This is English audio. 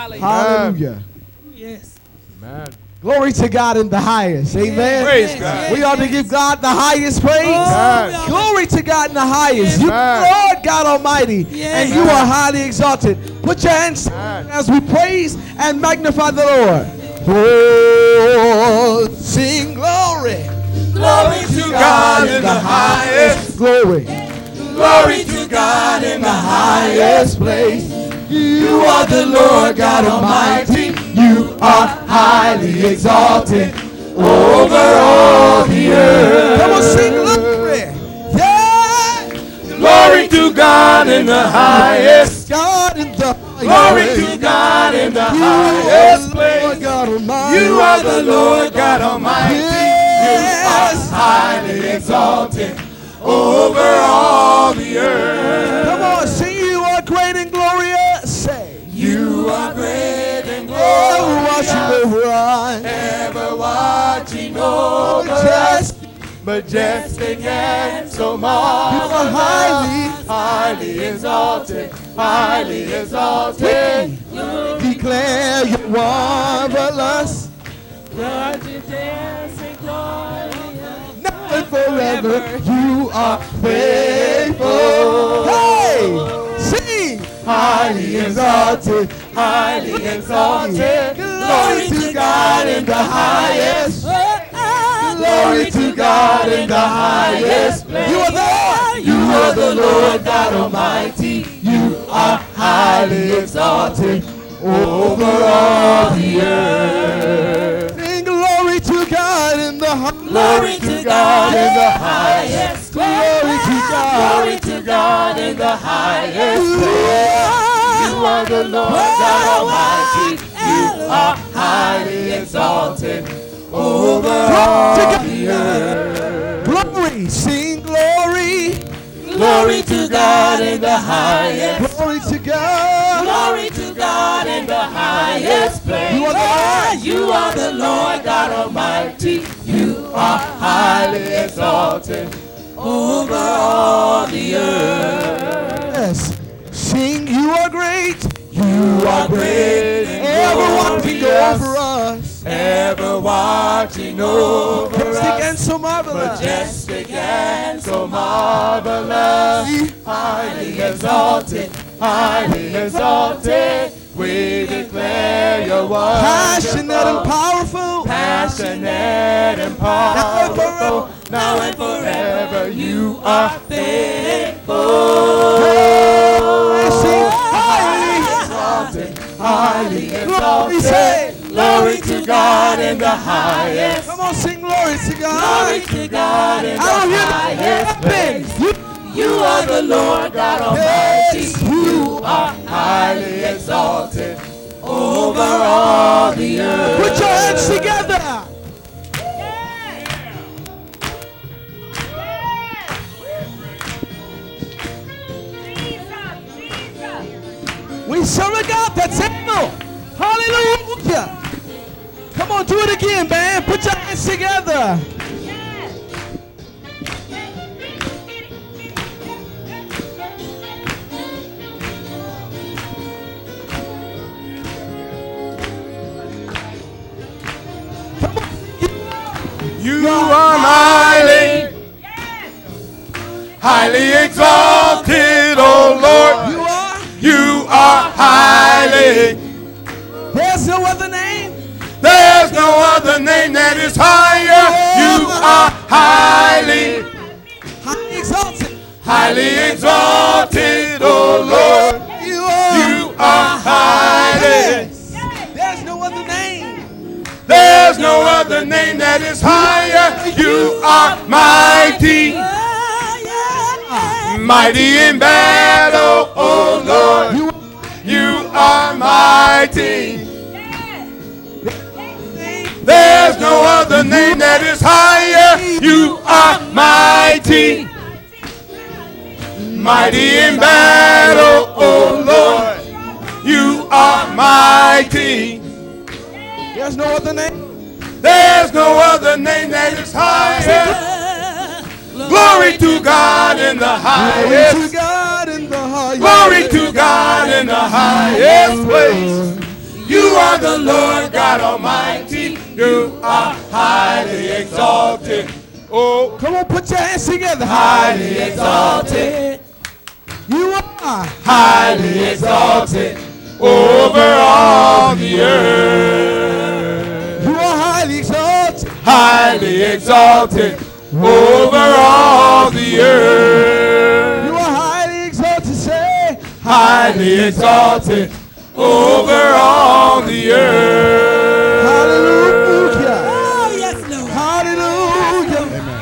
Hallelujah. Yes. Amen. Glory to God in the highest. Amen. Praise God. We ought to give God the highest praise. Amen. Glory to God in the highest. You are Amen. Lord God Almighty, and you are highly exalted. Put your hands as we praise and magnify the Lord. Oh, sing glory. Glory to God in the highest. Glory. Glory to God in the highest place. You are the Lord God Almighty. You are highly exalted over all the earth. Come on, sing glory. Yeah. Glory to God in the highest. God in the Glory to God in the highest place. God Almighty. You are the Lord God Almighty. Yes. Highly exalted over all the earth. Come on, sing. You are great and glorious. Say. You are great and Ever watching glorious, over us. ever watching over Just us, majestic and so you are marvelous, highly highly exalted, highly exalted. declare you marvelous. Now and forever you are faithful. Hey, sing. Highly exalted, highly exalted. Glory to God in the highest. Glory to God in the highest. You are there. You are the Lord God Almighty. You are highly exalted over all the earth. Sing glory to God in the highest. Glory to God in the highest. Glory to God. Glory to God in the highest. You are the Lord God Almighty. You are highly exalted over all the earth. Glory, sing glory. Glory to God in the highest. Glory to God. Glory to God in the highest place. You are the Lord. You are the Lord God Almighty. You are highly exalted over all the earth. Yes. Sing, you are great. You are great and Ever watching glorious, over us. ever watching over Majestic and us, so marvelous. majestic and so marvelous, highly exalted, highly exalted. We declare your word. Passionate and powerful. Passionate and powerful, now and forever you are faithful. Sing highly. Highly Glory, say. exalted, glory to God in the highest. Come on, sing glory to God. Glory to God in the I don't hear highest the place. you. You are the Lord God Almighty. Yes. You are highly exalted over all the earth. Put your hands together. We serve a God that's able. Hallelujah. Come on, do it again, man. Put your hands together. You are highly exalted, oh Lord. You are. You are highly. There's no other name. There's no other name that is higher. You are highly, Highly exalted. highly exalted, oh Lord. You are. You are highly. Yes. There's no other name. There's no other name that is higher. You are mighty, mighty in battle, oh Lord. You are mighty. There's no other name that is higher. You are mighty, mighty in battle, oh Lord. You are mighty. There's no other name. There's no other name that is higher. Glory to God in the Glory to highest. God in the highest. Glory to God in the highest place. You are the Lord God Almighty. You are highly exalted. Oh, come on, put your hands together. Highly exalted. You are highly exalted over all the earth. You are highly exalted. Highly exalted over all the earth. You are highly exalted. Say, highly exalted over all the earth. Hallelujah.